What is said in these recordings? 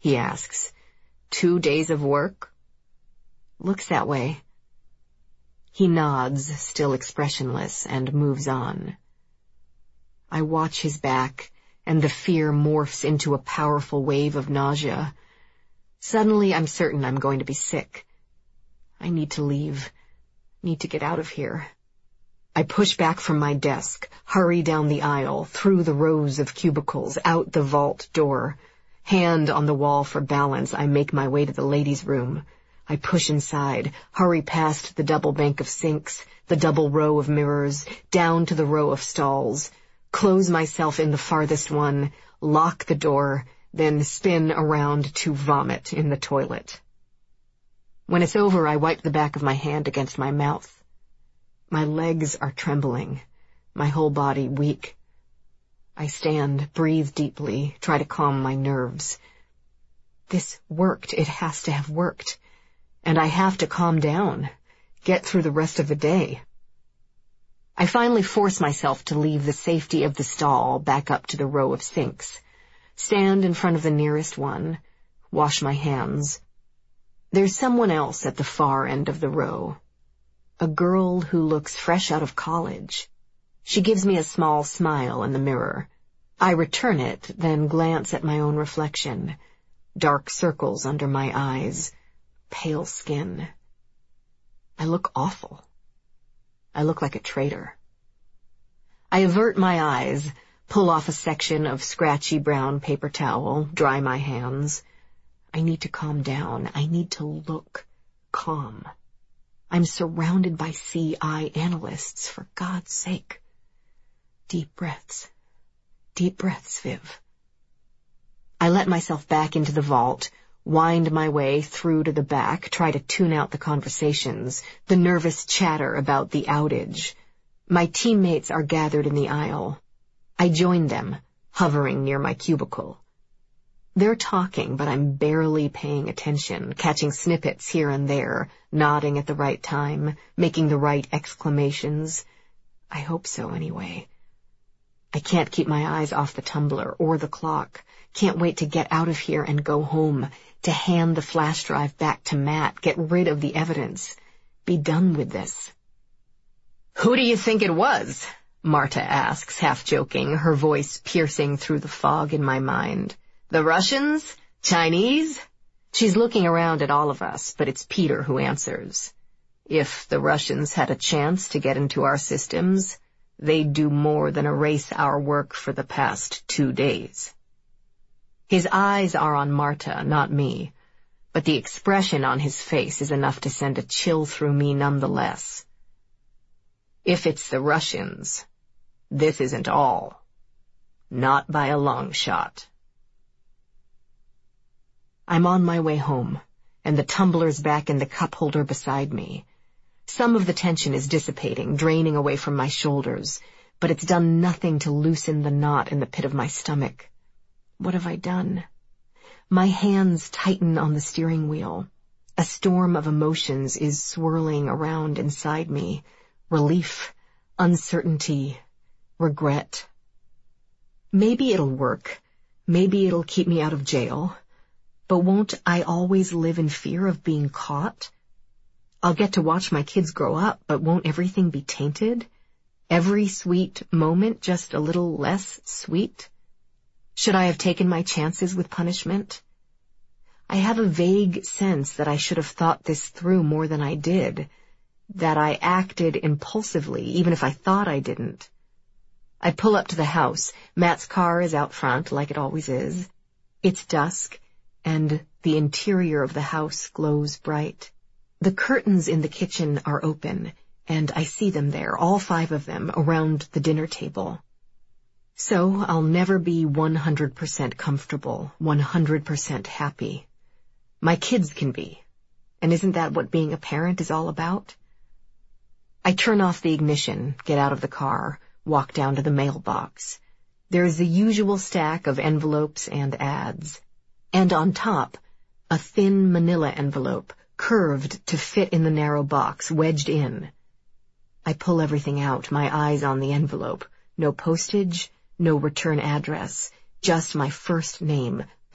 he asks. 2 days of work? Looks that way. He nods, still expressionless, and moves on. I watch his back, and the fear morphs into a powerful wave of nausea. Suddenly, I'm certain I'm going to be sick. I need to leave. Need to get out of here. I push back from my desk, hurry down the aisle, through the rows of cubicles, out the vault door. Hand on the wall for balance, I make my way to the ladies' room. I push inside, hurry past the double bank of sinks, the double row of mirrors, down to the row of stalls, close myself in the farthest one, lock the door, then spin around to vomit in the toilet. When it's over, I wipe the back of my hand against my mouth. My legs are trembling, my whole body weak. I stand, breathe deeply, try to calm my nerves. This worked. It has to have worked. And I have to calm down, get through the rest of the day. I finally force myself to leave the safety of the stall back up to the row of sinks, stand in front of the nearest one, wash my hands. There's someone else at the far end of the row. A girl who looks fresh out of college. She gives me a small smile in the mirror. I return it, then glance at my own reflection. Dark circles under my eyes. Pale skin. I look awful. I look like a traitor. I avert my eyes, pull off a section of scratchy brown paper towel, dry my hands. I need to calm down. I need to look calm. I'm surrounded by CI analysts, for God's sake. Deep breaths, Viv. I let myself back into the vault, wind my way through to the back, try to tune out the conversations, the nervous chatter about the outage. My teammates are gathered in the aisle. I join them, hovering near my cubicle. They're talking, but I'm barely paying attention, catching snippets here and there, nodding at the right time, making the right exclamations. I hope so, anyway. I can't keep my eyes off the tumbler or the clock. Can't wait to get out of here and go home, to hand the flash drive back to Matt, get rid of the evidence, be done with this. "Who do you think it was?" Marta asks, half joking, her voice piercing through the fog in my mind. "The Russians? Chinese?" She's looking around at all of us, but it's Peter who answers. "If the Russians had a chance to get into our systems, they'd do more than erase our work for the past 2 days. His eyes are on Marta, not me, but the expression on his face is enough to send a chill through me nonetheless. If it's the Russians, this isn't all. Not by a long shot. I'm on my way home, and the tumbler's back in the cup holder beside me. Some of the tension is dissipating, draining away from my shoulders, but it's done nothing to loosen the knot in the pit of my stomach. What have I done? My hands tighten on the steering wheel. A storm of emotions is swirling around inside me. Relief, uncertainty, regret. Maybe it'll work. Maybe it'll keep me out of jail. But won't I always live in fear of being caught? I'll get to watch my kids grow up, but won't everything be tainted? Every sweet moment just a little less sweet? Should I have taken my chances with punishment? I have a vague sense that I should have thought this through more than I did, that I acted impulsively, even if I thought I didn't. I pull up to the house. Matt's car is out front, like it always is. It's dusk, and the interior of the house glows bright. The curtains in the kitchen are open, and I see them there, all 5 of them, around the dinner table. So I'll never be 100% comfortable, 100% happy. My kids can be, and isn't that what being a parent is all about? I turn off the ignition, get out of the car, walk down to the mailbox. There's the usual stack of envelopes and ads. And on top, a thin manila envelope, curved to fit in the narrow box, wedged in. I pull everything out, my eyes on the envelope. No postage, no return address, just my first name,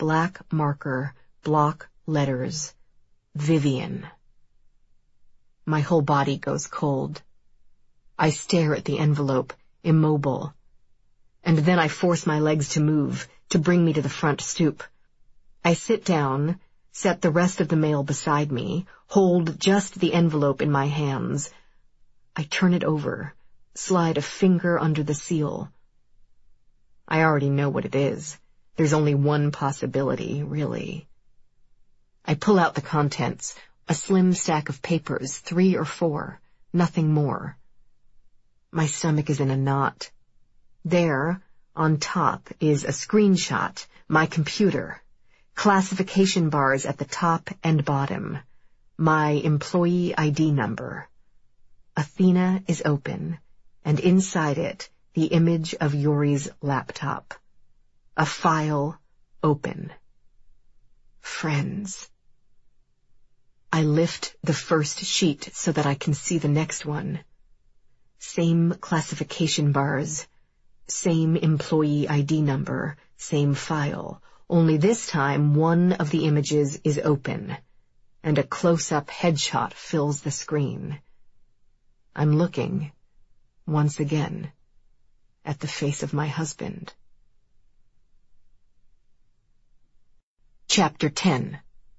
black marker, block letters, Vivian. My whole body goes cold. I stare at the envelope, immobile. And then I force my legs to move, to bring me to the front stoop. I sit down, set the rest of the mail beside me, hold just the envelope in my hands. I turn it over, slide a finger under the seal. I already know what it is. There's only one possibility, really. I pull out the contents, a slim stack of papers, 3 or 4, nothing more. My stomach is in a knot. There, on top, is a screenshot, my computer, classification bars at the top and bottom, my employee ID number. Athena is open, and inside it, the image of Yuri's laptop. A file open. Friends. I lift the first sheet so that I can see the next one. Same classification bars, same employee ID number, same file, only this time one of the images is open, and a close-up headshot fills the screen. I'm looking, once again, at the face of my husband. Chapter 10.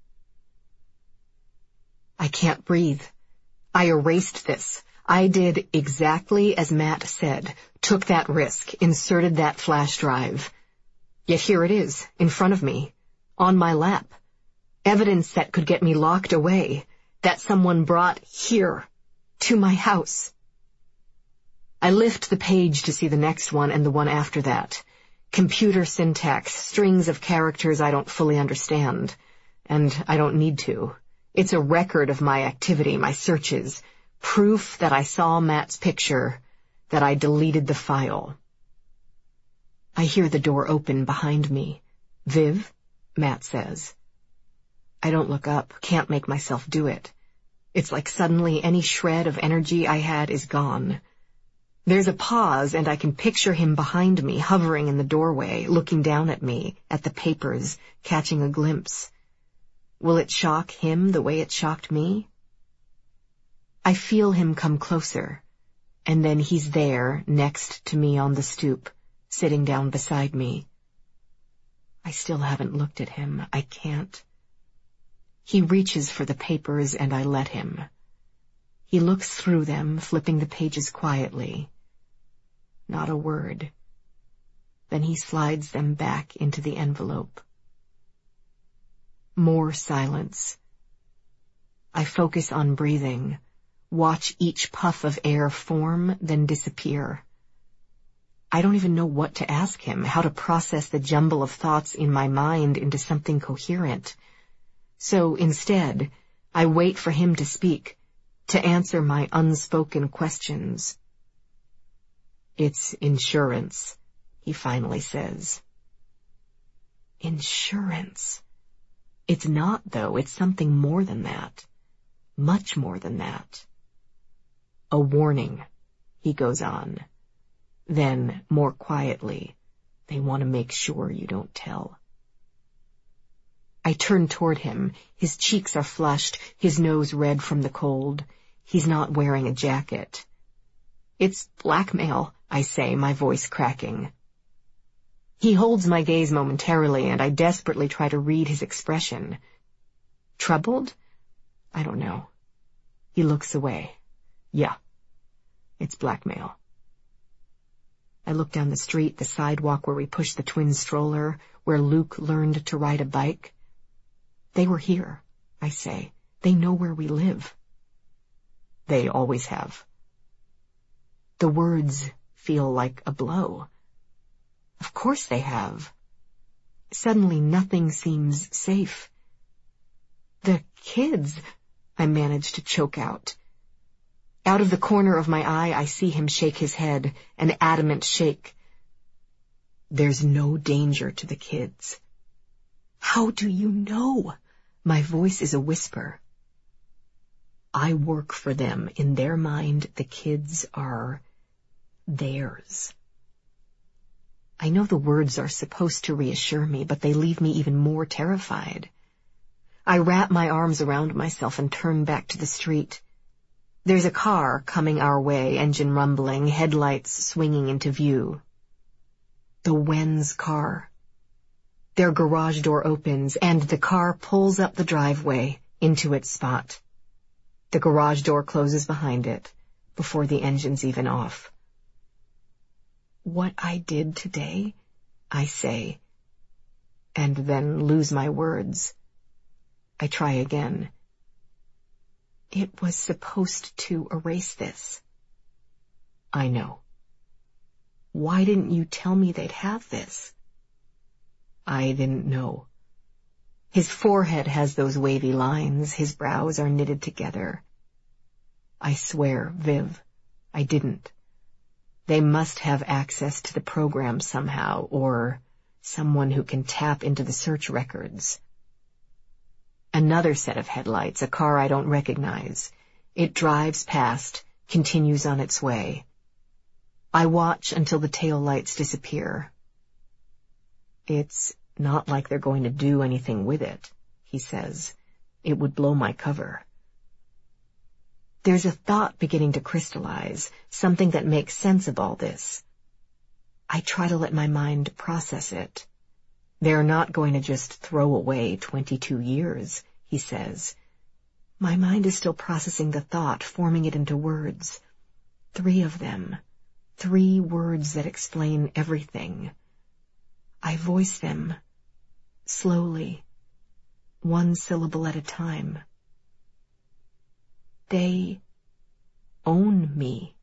I can't breathe. I erased this. I did exactly as Matt said, took that risk, inserted that flash drive. Yet here it is, in front of me, on my lap. Evidence that could get me locked away, that someone brought here, to my house. I lift the page to see the next one and the one after that. Computer syntax, strings of characters I don't fully understand. And I don't need to. It's a record of my activity, my searches, proof that I saw Matt's picture, that I deleted the file. I hear the door open behind me. Viv, Matt says. I don't look up, can't make myself do it. It's like suddenly any shred of energy I had is gone. There's a pause, and I can picture him behind me, hovering in the doorway, looking down at me, at the papers, catching a glimpse. Will it shock him the way it shocked me? I feel him come closer, and then he's there, next to me on the stoop, sitting down beside me. I still haven't looked at him. I can't. He reaches for the papers, and I let him. He looks through them, flipping the pages quietly. Not a word. Then he slides them back into the envelope. More silence. I focus on breathing, watch each puff of air form, then disappear. I don't even know what to ask him, how to process the jumble of thoughts in my mind into something coherent. So instead, I wait for him to speak, to answer my unspoken questions. It's insurance, he finally says. Insurance. It's not, though. It's something more than that. Much more than that. A warning, he goes on. Then, more quietly, they want to make sure you don't tell. I turn toward him. His cheeks are flushed, his nose red from the cold. He's not wearing a jacket. It's blackmail, I say, my voice cracking. He holds my gaze momentarily, and I desperately try to read his expression. Troubled? I don't know. He looks away. Yeah, it's blackmail. I look down the street, the sidewalk where we push the twin stroller, where Luke learned to ride a bike. They were here, I say. They know where we live. They always have. The words feel like a blow. Of course they have. Suddenly nothing seems safe. The kids, I manage to choke out. Out of the corner of my eye, I see him shake his head, an adamant shake. There's no danger to the kids. How do you know? My voice is a whisper. I work for them. In their mind, the kids are theirs. I know the words are supposed to reassure me, but they leave me even more terrified. I wrap my arms around myself and turn back to the street. There's a car coming our way, engine rumbling, headlights swinging into view. The Wen's car. Their garage door opens, and the car pulls up the driveway into its spot. The garage door closes behind it, before the engine's even off. What I did today, I say, and then lose my words. I try again. It was supposed to erase this. I know. Why didn't you tell me they'd have this? I didn't know. His forehead has those wavy lines, his brows are knitted together. I swear, Viv, I didn't. They must have access to the program somehow, or someone who can tap into the search records. Another set of headlights, a car I don't recognize. It drives past, continues on its way. I watch until the taillights disappear. It's not like they're going to do anything with it, he says. It would blow my cover. There's a thought beginning to crystallize, something that makes sense of all this. I try to let my mind process it. They're not going to just throw away 22 years, he says. My mind is still processing the thought, forming it into words. 3 of them. 3 words that explain everything. I voice them, slowly, 1 syllable at a time. They own me.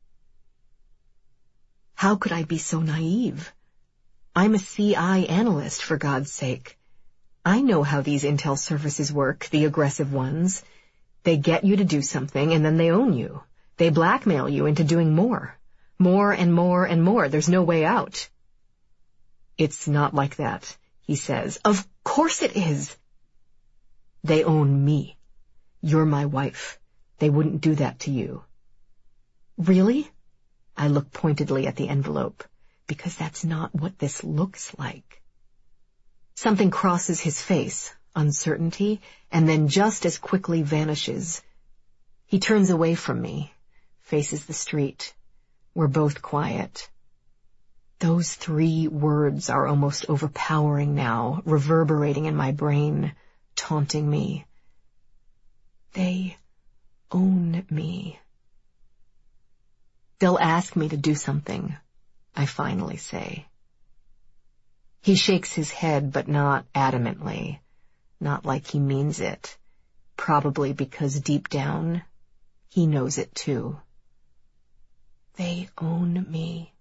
How could I be so naive? I'm a CI analyst, for God's sake. I know how these intel services work, the aggressive ones. They get you to do something, and then they own you. They blackmail you into doing more. More and more and more. There's no way out. It's not like that, he says. Of course it is. They own me. You're my wife. They wouldn't do that to you. Really? I look pointedly at the envelope, because that's not what this looks like. Something crosses his face, uncertainty, and then just as quickly vanishes. He turns away from me, faces the street. We're both quiet. Those 3 words are almost overpowering now, reverberating in my brain, taunting me. They own me. They'll ask me to do something, I finally say. He shakes his head, but not adamantly, not like he means it, probably because deep down, he knows it too. They own me.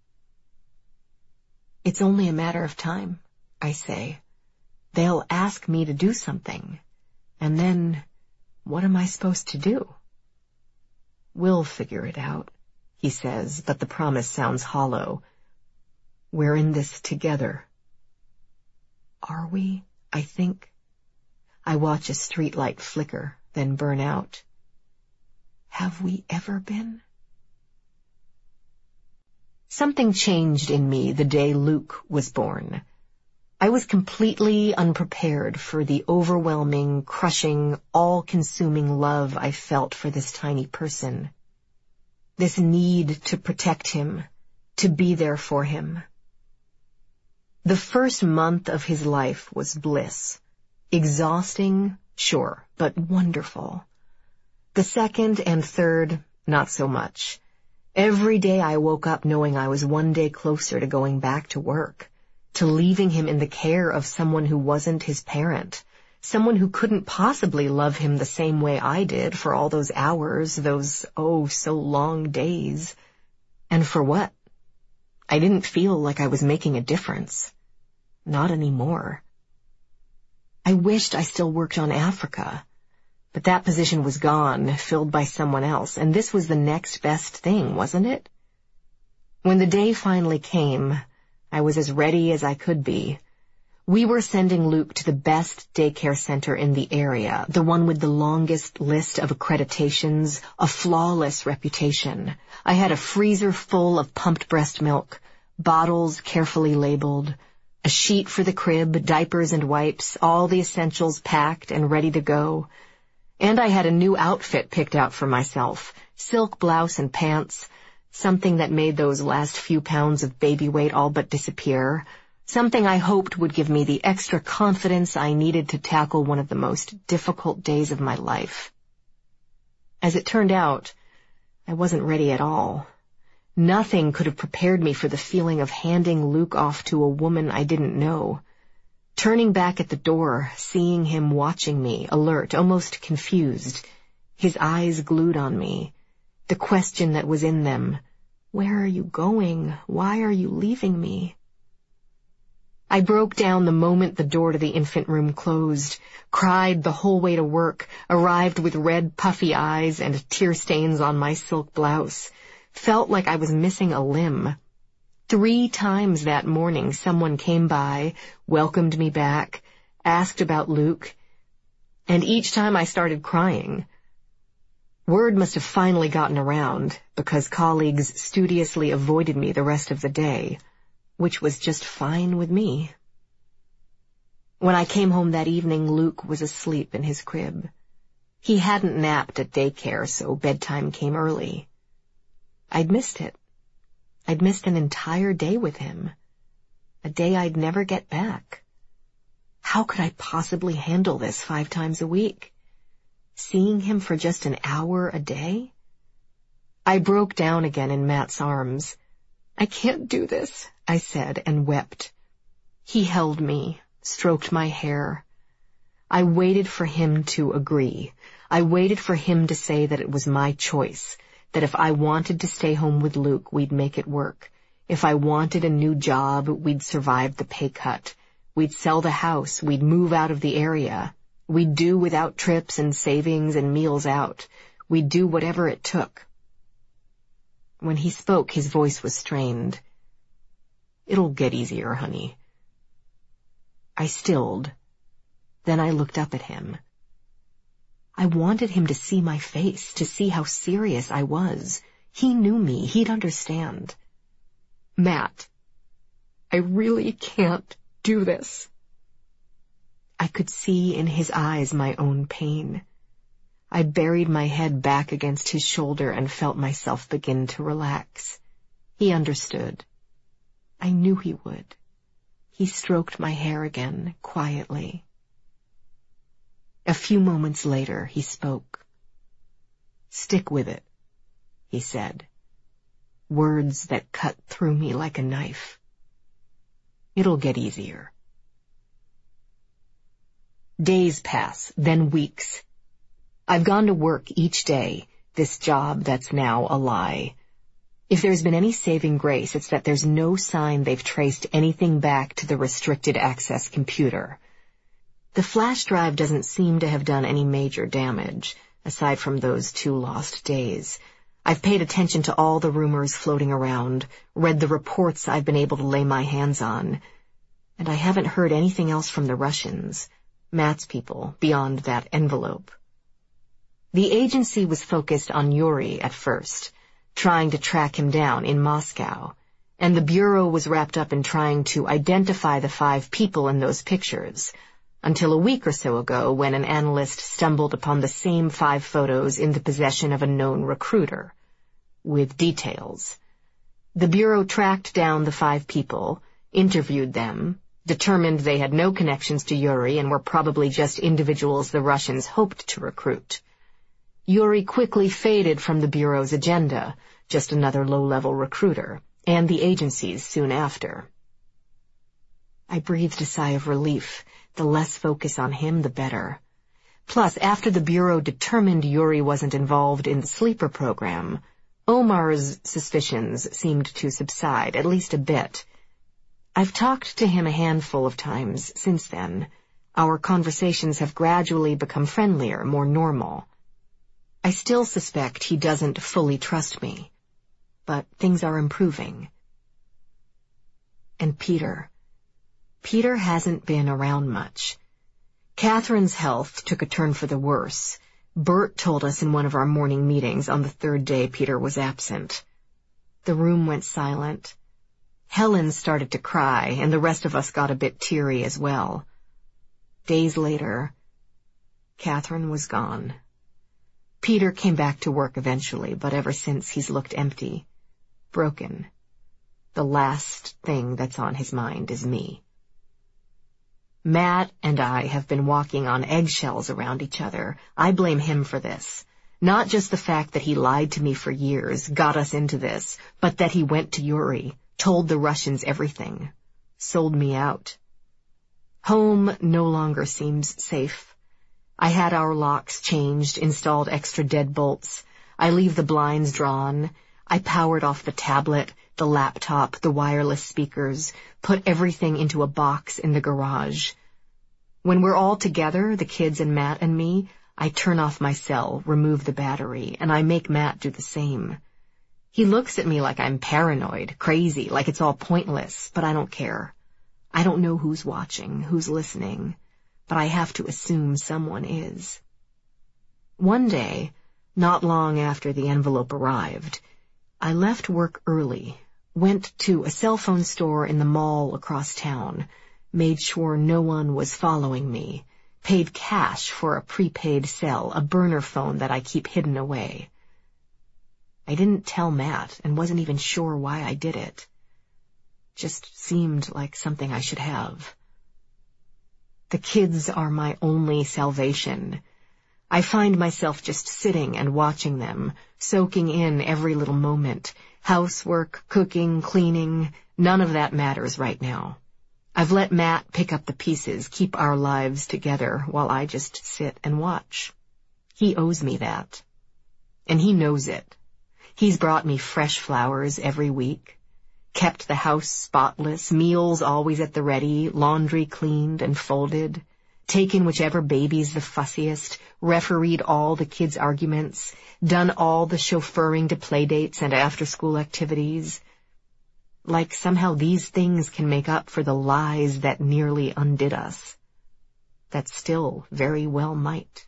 It's only a matter of time, I say. They'll ask me to do something, and then what am I supposed to do? We'll figure it out, he says, but the promise sounds hollow. We're in this together. Are we? I think. I watch a streetlight flicker, then burn out. Have we ever been? Something changed in me the day Luke was born. I was completely unprepared for the overwhelming, crushing, all-consuming love I felt for this tiny person. This need to protect him, to be there for him. The first month of his life was bliss. Exhausting, sure, but wonderful. The second and third, not so much. Every day I woke up knowing I was one day closer to going back to work, to leaving him in the care of someone who wasn't his parent, someone who couldn't possibly love him the same way I did for all those hours, those so long days. And for what? I didn't feel like I was making a difference. Not anymore. I wished I still worked on Africa, but that position was gone, filled by someone else, and this was the next best thing, wasn't it? When the day finally came, I was as ready as I could be. We were sending Luke to the best daycare center in the area, the one with the longest list of accreditations, a flawless reputation. I had a freezer full of pumped breast milk, bottles carefully labeled, a sheet for the crib, diapers and wipes, all the essentials packed and ready to go. And I had a new outfit picked out for myself, silk blouse and pants, something that made those last few pounds of baby weight all but disappear, something I hoped would give me the extra confidence I needed to tackle one of the most difficult days of my life. As it turned out, I wasn't ready at all. Nothing could have prepared me for the feeling of handing Luke off to a woman I didn't know. Turning back at the door, seeing him watching me, alert, almost confused, his eyes glued on me, the question that was in them, "Where are you going? Why are you leaving me?" I broke down the moment the door to the infant room closed, cried the whole way to work, arrived with red, puffy eyes and tear stains on my silk blouse, felt like I was missing a limb. 3 times that morning someone came by, welcomed me back, asked about Luke, and each time I started crying. Word must have finally gotten around, because colleagues studiously avoided me the rest of the day, which was just fine with me. When I came home that evening, Luke was asleep in his crib. He hadn't napped at daycare, so bedtime came early. I'd missed it. I'd missed an entire day with him, a day I'd never get back. How could I possibly handle this 5 times a week? Seeing him for just an hour a day? I broke down again in Matt's arms. "I can't do this," I said, and wept. He held me, stroked my hair. I waited for him to agree. I waited for him to say that it was my choice, that if I wanted to stay home with Luke, we'd make it work. If I wanted a new job, we'd survive the pay cut. We'd sell the house. We'd move out of the area. We'd do without trips and savings and meals out. We'd do whatever it took. When he spoke, his voice was strained. "It'll get easier, honey." I stilled. Then I looked up at him. I wanted him to see my face, to see how serious I was. He knew me. He'd understand. "Matt, I really can't do this." I could see in his eyes my own pain. I buried my head back against his shoulder and felt myself begin to relax. He understood. I knew he would. He stroked my hair again, quietly. A few moments later, he spoke. "Stick with it," he said. Words that cut through me like a knife. "It'll get easier." Days pass, then weeks. I've gone to work each day, this job that's now a lie. If there's been any saving grace, it's that there's no sign they've traced anything back to the restricted access computer. The flash drive doesn't seem to have done any major damage, aside from those 2 lost days. I've paid attention to all the rumors floating around, read the reports I've been able to lay my hands on, and I haven't heard anything else from the Russians, Matt's people, beyond that envelope. The agency was focused on Yuri at first, trying to track him down in Moscow, and the Bureau was wrapped up in trying to identify the 5 people in those pictures, until a week or so ago when an analyst stumbled upon the same 5 photos in the possession of a known recruiter, with details. The Bureau tracked down the 5 people, interviewed them, determined they had no connections to Yuri and were probably just individuals the Russians hoped to recruit. Yuri quickly faded from the Bureau's agenda, just another low-level recruiter, and the agencies soon after. I breathed a sigh of relief. The less focus on him, the better. Plus, after the Bureau determined Yuri wasn't involved in the sleeper program, Omar's suspicions seemed to subside, at least a bit. I've talked to him a handful of times since then. Our conversations have gradually become friendlier, more normal. I still suspect he doesn't fully trust me, but things are improving. And Peter hasn't been around much. Catherine's health took a turn for the worse. Bert told us in one of our morning meetings on the 3rd day Peter was absent. The room went silent. Helen started to cry, and the rest of us got a bit teary as well. Days later, Catherine was gone. Peter came back to work eventually, but ever since he's looked empty, broken. The last thing that's on his mind is me. Matt and I have been walking on eggshells around each other. I blame him for this. Not just the fact that he lied to me for years, got us into this, but that he went to Yuri, told the Russians everything, sold me out. Home no longer seems safe. I had our locks changed, installed extra deadbolts. I leave the blinds drawn. I powered off the tablet, the laptop, the wireless speakers, put everything into a box in the garage. When we're all together, the kids and Matt and me, I turn off my cell, remove the battery, and I make Matt do the same. He looks at me like I'm paranoid, crazy, like it's all pointless, but I don't care. I don't know who's watching, who's listening, but I have to assume someone is. One day, not long after the envelope arrived, I left work early, went to a cell phone store in the mall across town, made sure no one was following me, paid cash for a prepaid cell, a burner phone that I keep hidden away. I didn't tell Matt and wasn't even sure why I did it. Just seemed like something I should have. The kids are my only salvation. I find myself just sitting and watching them, soaking in every little moment. Housework, cooking, cleaning, none of that matters right now. I've let Matt pick up the pieces, keep our lives together, while I just sit and watch. He owes me that. And he knows it. He's brought me fresh flowers every week, kept the house spotless, meals always at the ready, laundry cleaned and folded, taken whichever baby's the fussiest, refereed all the kids' arguments, done all the chauffeuring to playdates and after-school activities. Like somehow these things can make up for the lies that nearly undid us. That still very well might.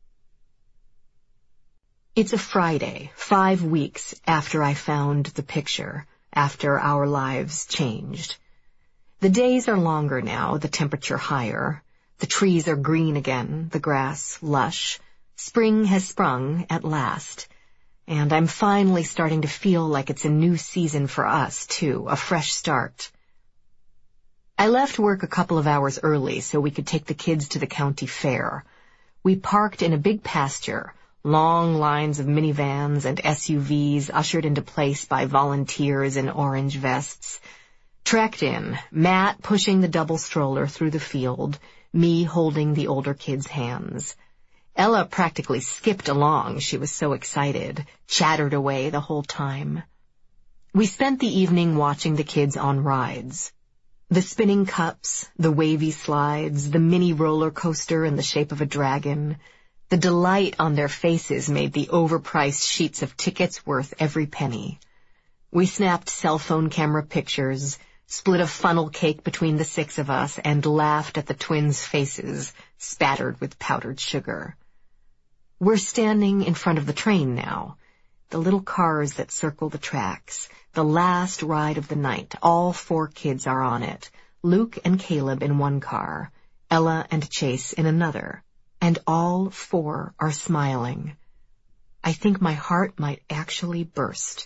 It's a Friday, 5 weeks after I found the picture, after our lives changed. The days are longer now, the temperature higher. The trees are green again, the grass lush. Spring has sprung at last, and I'm finally starting to feel like it's a new season for us, too, a fresh start. I left work a couple of hours early so we could take the kids to the county fair. We parked in a big pasture, long lines of minivans and SUVs ushered into place by volunteers in orange vests. Trekked in, Matt pushing the double stroller through the field, me holding the older kids' hands. Ella practically skipped along, she was so excited, chattered away the whole time. We spent the evening watching the kids on rides. The spinning cups, the wavy slides, the mini roller coaster in the shape of a dragon. The delight on their faces made the overpriced sheets of tickets worth every penny. We snapped cell phone camera pictures, split a funnel cake between the 6 of us, and laughed at the twins' faces, spattered with powdered sugar. We're standing in front of the train now, the little cars that circle the tracks, the last ride of the night. All 4 kids are on it, Luke and Caleb in one car, Ella and Chase in another, and all 4 are smiling. I think my heart might actually burst.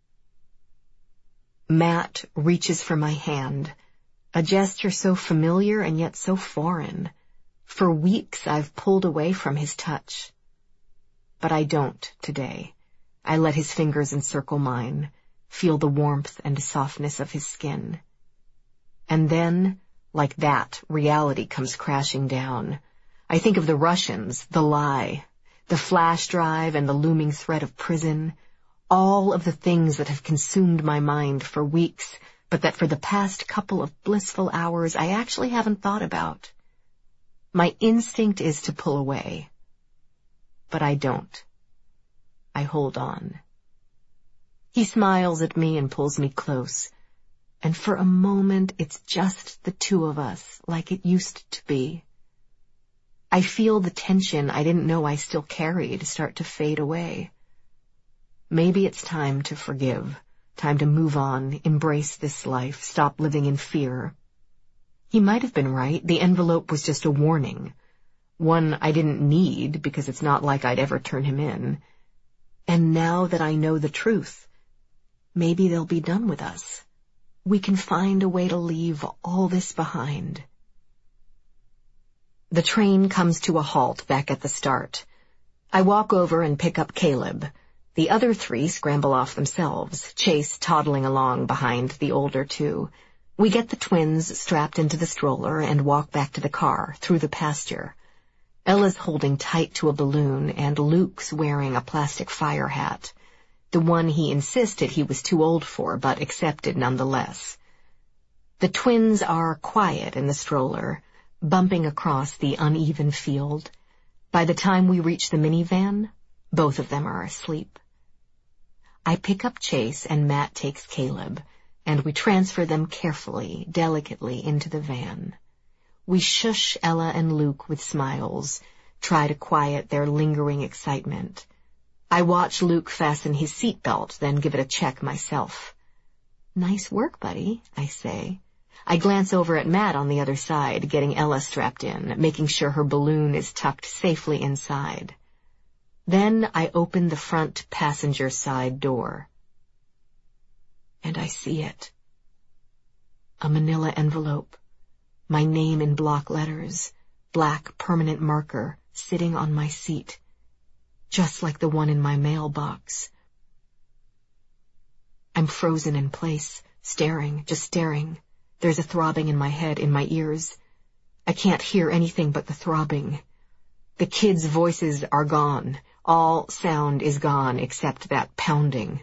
Matt reaches for my hand, a gesture so familiar and yet so foreign. For weeks I've pulled away from his touch. But I don't today. I let his fingers encircle mine, feel the warmth and softness of his skin. And then, like that, reality comes crashing down. I think of the Russians, the lie, the flash drive and the looming threat of prison, all of the things that have consumed my mind for weeks, but that for the past couple of blissful hours I actually haven't thought about. My instinct is to pull away, but I don't. I hold on. He smiles at me and pulls me close, and for a moment it's just the 2 of us, like it used to be. I feel the tension I didn't know I still carried start to fade away. Maybe it's time to forgive, Time to move on, embrace this life, stop living in fear. He might have been right. The envelope was just a warning. One I didn't need because it's not like I'd ever turn him in. And now that I know the truth, maybe they'll be done with us. We can find a way to leave all this behind. The train comes to a halt back at the start. I walk over and pick up Caleb. The other three scramble off themselves, Chase toddling along behind the older two. We get the twins strapped into the stroller and walk back to the car, through the pasture. Ella's holding tight to a balloon, and Luke's wearing a plastic fire hat. The one he insisted he was too old for, but accepted nonetheless. The twins are quiet in the stroller, bumping across the uneven field. By the time we reach the minivan, both of them are asleep. I pick up Chase and Matt takes Caleb, and we transfer them carefully, delicately into the van. We shush Ella and Luke with smiles, try to quiet their lingering excitement. I watch Luke fasten his seatbelt, then give it a check myself. "Nice work, buddy," I say. I glance over at Matt on the other side, getting Ella strapped in, making sure her balloon is tucked safely inside. Then I open the front passenger side door. And I see it. A manila envelope. My name in block letters, black permanent marker, sitting on my seat, just like the one in my mailbox. I'm frozen in place, staring, just staring. There's a throbbing in my head, in my ears. I can't hear anything but the throbbing. The kids' voices are gone. All sound is gone except that pounding.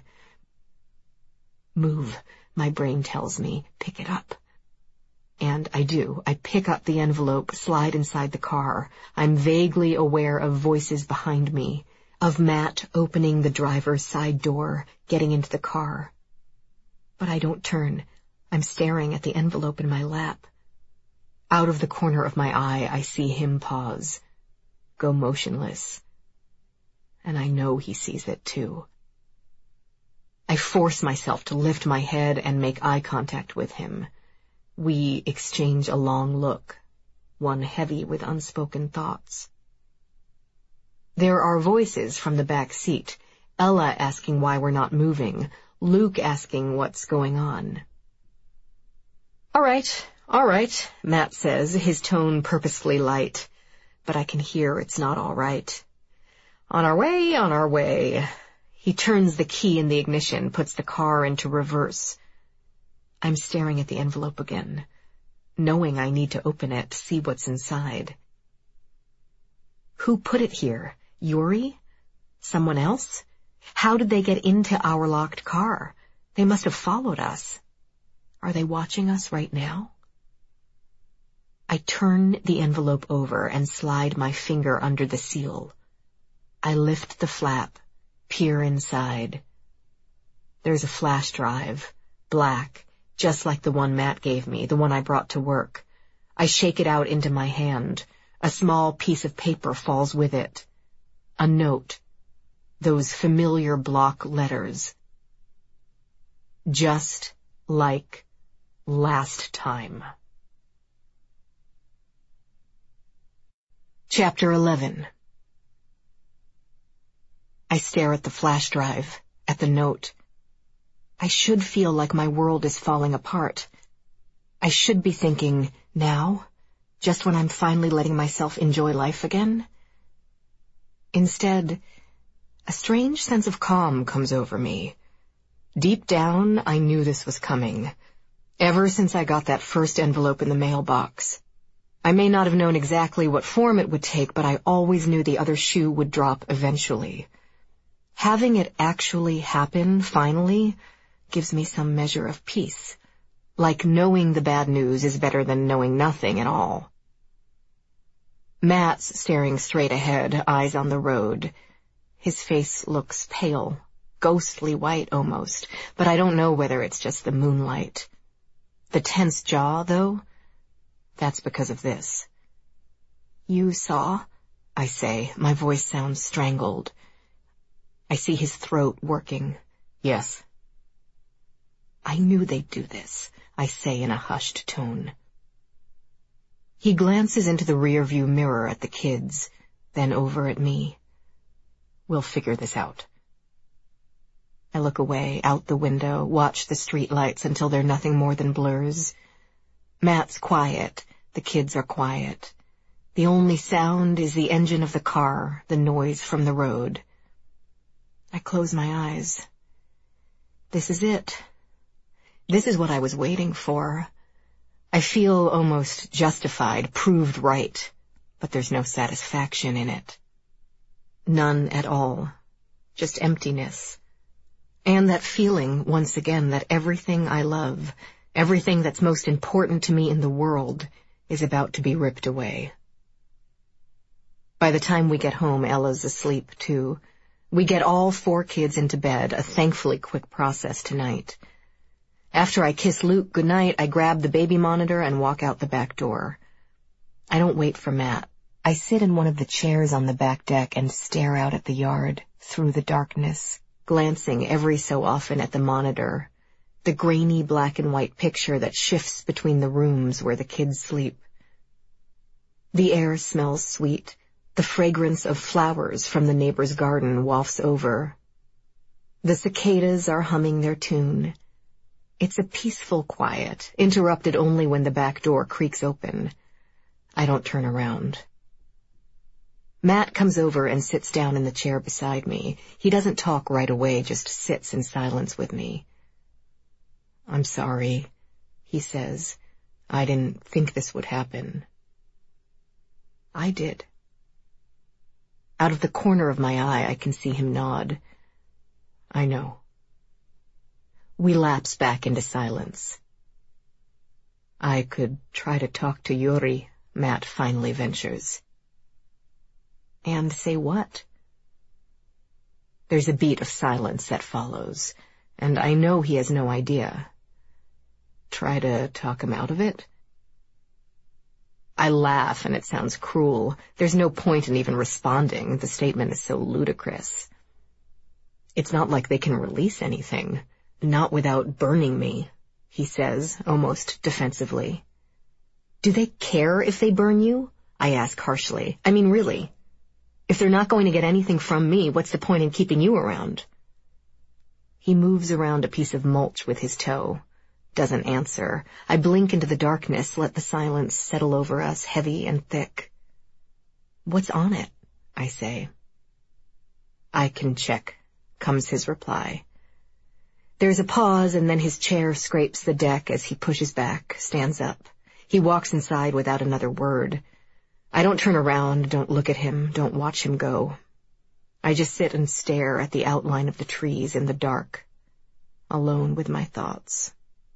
Move, my brain tells me. Pick it up. And I do. I pick up the envelope, slide inside the car. I'm vaguely aware of voices behind me, of Matt opening the driver's side door, getting into the car. But I don't turn. I'm staring at the envelope in my lap. Out of the corner of my eye, I see him pause, go motionless. And I know he sees it too. I force myself to lift my head and make eye contact with him. We exchange a long look, one heavy with unspoken thoughts. There are voices from the back seat, Ella asking why we're not moving, Luke asking what's going on. All right, Matt says, his tone purposefully light, but I can hear it's not all right. On our way. He turns the key in the ignition, puts the car into reverse. I'm staring at the envelope again, knowing I need to open it, see what's inside. Who put it here? Yuri? Someone else? How did they get into our locked car? They must have followed us. Are they watching us right now? I turn the envelope over and slide my finger under the seal. I lift the flap, peer inside. There's a flash drive, black, just like the one Matt gave me, the one I brought to work. I shake it out into my hand. A small piece of paper falls with it. A note. Those familiar block letters. Just like last time. Chapter 11. I stare at the flash drive, at the note. I should feel like my world is falling apart. I should be thinking, now? Just when I'm finally letting myself enjoy life again? Instead, a strange sense of calm comes over me. Deep down, I knew this was coming. Ever since I got that first envelope in the mailbox. I may not have known exactly what form it would take, but I always knew the other shoe would drop eventually. Having it actually happen, finally, gives me some measure of peace. Like knowing the bad news is better than knowing nothing at all. Matt's staring straight ahead, eyes on the road. His face looks pale, ghostly white almost, but I don't know whether it's just the moonlight. The tense jaw, though, that's because of this. You saw? I say, my voice sounds strangled. I see his throat working. Yes. I knew they'd do this, I say in a hushed tone. He glances into the rearview mirror at the kids, then over at me. We'll figure this out. I look away, out the window, watch the street lights until they're nothing more than blurs. Matt's quiet, the kids are quiet. The only sound is the engine of the car, the noise from the road. I close my eyes. This is it. This is what I was waiting for. I feel almost justified, proved right, but there's no satisfaction in it. None at all. Just emptiness. And that feeling, once again, that everything I love, everything that's most important to me in the world, is about to be ripped away. By the time we get home, Ella's asleep, too. We get all 4 kids into bed, a thankfully quick process tonight. After I kiss Luke goodnight, I grab the baby monitor and walk out the back door. I don't wait for Matt. I sit in one of the chairs on the back deck and stare out at the yard, through the darkness, glancing every so often at the monitor, the grainy black and white picture that shifts between the rooms where the kids sleep. The air smells sweet. The fragrance of flowers from the neighbor's garden wafts over. The cicadas are humming their tune. It's a peaceful quiet, interrupted only when the back door creaks open. I don't turn around. Matt comes over and sits down in the chair beside me. He doesn't talk right away, just sits in silence with me. "I'm sorry," he says. "I didn't think this would happen." I did. Out of the corner of my eye, I can see him nod. I know. We lapse back into silence. "I could try to talk to Yuri," Matt finally ventures. "And say what?" There's a beat of silence that follows, and I know he has no idea. Try to talk him out of it? I laugh, and it sounds cruel. There's no point in even responding. The statement is so ludicrous. "It's not like they can release anything. Not without burning me," he says, almost defensively. "Do they care if they burn you?" I ask harshly. I mean, really. If they're not going to get anything from me, what's the point in keeping you around? He moves around a piece of mulch with his toe. Doesn't answer. I blink into the darkness, let the silence settle over us, heavy and thick. "What's on it?" I say. "I can check," comes his reply. There's a pause, and then his chair scrapes the deck as he pushes back, stands up. He walks inside without another word. I don't turn around, don't look at him, don't watch him go. I just sit and stare at the outline of the trees in the dark, alone with my thoughts.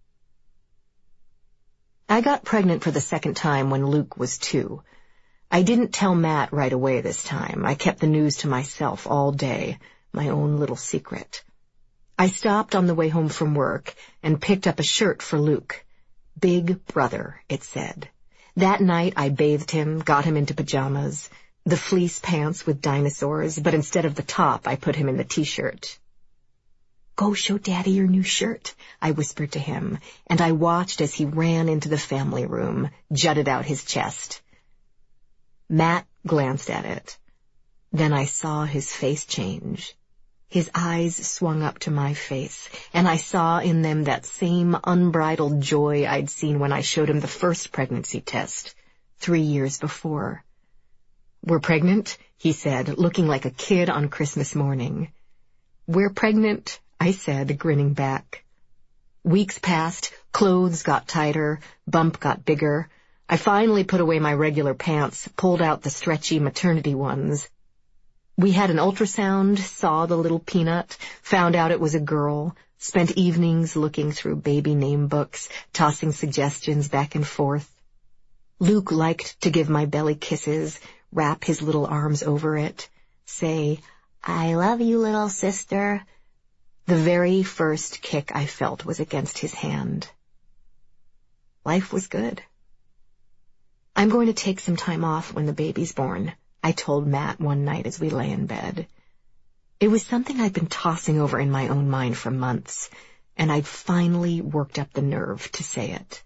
I got pregnant for the second time when Luke was 2. I didn't tell Matt right away this time. I kept the news to myself all day, my own little secret. I stopped on the way home from work and picked up a shirt for Luke. Big Brother, it said. That night I bathed him, got him into pajamas, the fleece pants with dinosaurs, but instead of the top I put him in the t-shirt. "Go show Daddy your new shirt," I whispered to him, and I watched as he ran into the family room, jutted out his chest. Matt glanced at it. Then I saw his face change. His eyes swung up to my face, and I saw in them that same unbridled joy I'd seen when I showed him the first pregnancy test, 3 years before. "We're pregnant," he said, looking like a kid on Christmas morning. "We're pregnant," I said, grinning back. Weeks passed, clothes got tighter, bump got bigger. I finally put away my regular pants, pulled out the stretchy maternity ones. We had an ultrasound, saw the little peanut, found out it was a girl, spent evenings looking through baby name books, tossing suggestions back and forth. Luke liked to give my belly kisses, wrap his little arms over it, say, "I love you, little sister." The very first kick I felt was against his hand. Life was good. "I'm going to take some time off when the baby's born," I told Matt one night as we lay in bed. It was something I'd been tossing over in my own mind for months, and I'd finally worked up the nerve to say it.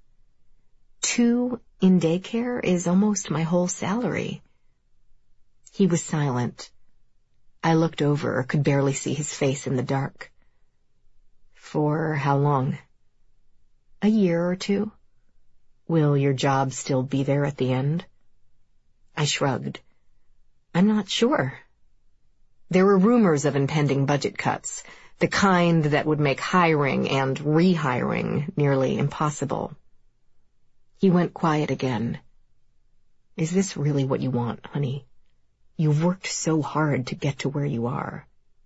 2 in daycare is almost my whole salary. He was silent. I looked over, could barely see his face in the dark. For how long? A year or 2. Will your job still be there at the end? I shrugged. I'm not sure. There were rumors of impending budget cuts, the kind that would make hiring and rehiring nearly impossible. He went quiet again. Is this really what you want, honey? You've worked so hard to get to where you are.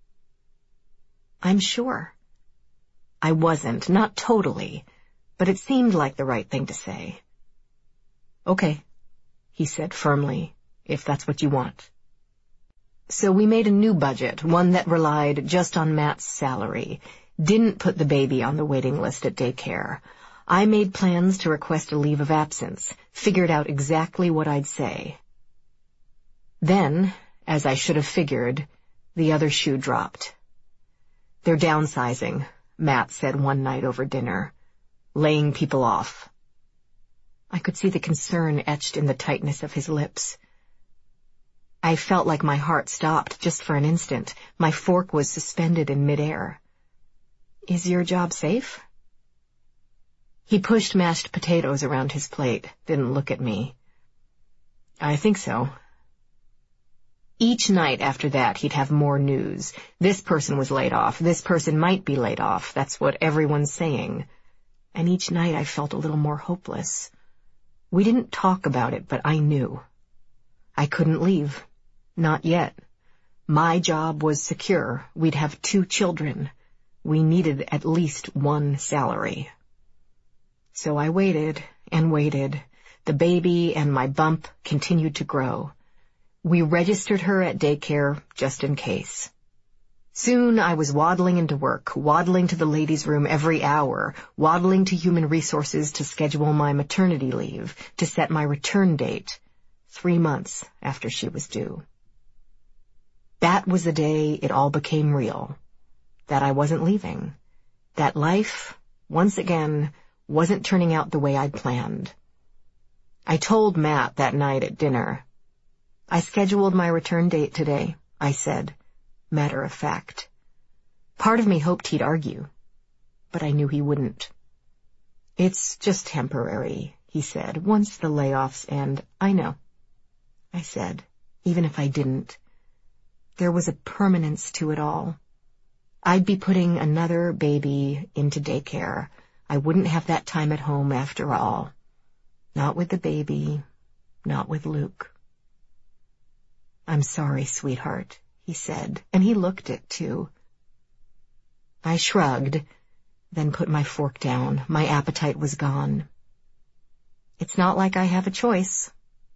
I'm sure. I wasn't, not totally, but it seemed like the right thing to say. Okay, he said firmly, if that's what you want. So we made a new budget, one that relied just on Matt's salary, didn't put the baby on the waiting list at daycare. I made plans to request a leave of absence, figured out exactly what I'd say. Then, as I should have figured, the other shoe dropped. They're downsizing, Matt said one night over dinner, laying people off. I could see the concern etched in the tightness of his lips. I felt like my heart stopped just for an instant. My fork was suspended in midair. Is your job safe? He pushed mashed potatoes around his plate, didn't look at me. I think so. Each night after that, he'd have more news. This person was laid off. This person might be laid off. That's what everyone's saying. And each night I felt a little more hopeless. We didn't talk about it, but I knew. I couldn't leave. Not yet. My job was secure. We'd have 2 children. We needed at least 1 salary. So I waited and waited. The baby and my bump continued to grow. We registered her at daycare just in case. Soon I was waddling into work, waddling to the ladies' room every hour, waddling to human resources to schedule my maternity leave, to set my return date, 3 months after she was due. That was the day it all became real, that I wasn't leaving, that life, once again, wasn't turning out the way I'd planned. I told Matt that night at dinner. I scheduled my return date today, I said, matter of fact. Part of me hoped he'd argue, but I knew he wouldn't. It's just temporary, he said, once the layoffs end. I know, I said, even if I didn't. There was a permanence to it all. I'd be putting another baby into daycare. I wouldn't have that time at home after all. Not with the baby, not with Luke. I'm sorry, sweetheart, he said, and he looked it, too. I shrugged, then put my fork down. My appetite was gone. It's not like I have a choice.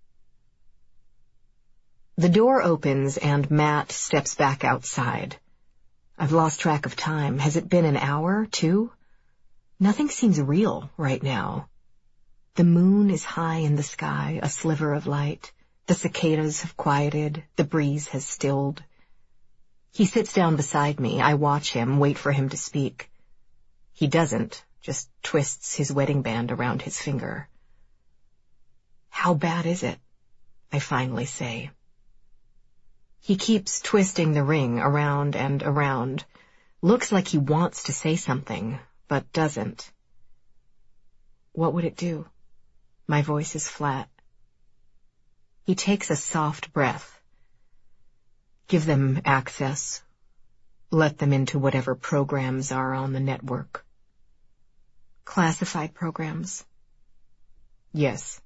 The door opens and Matt steps back outside. I've lost track of time. Has it been an hour, 2? Nothing seems real right now. The moon is high in the sky, a sliver of light. The cicadas have quieted. The breeze has stilled. He sits down beside me. I watch him, wait for him to speak. He doesn't, just twists his wedding band around his finger. How bad is it? I finally say. He keeps twisting the ring around and around. Looks like he wants to say something, but doesn't. What would it do? My voice is flat. He takes a soft breath. Give them access. Let them into whatever programs are on the network. Classified programs? Yes.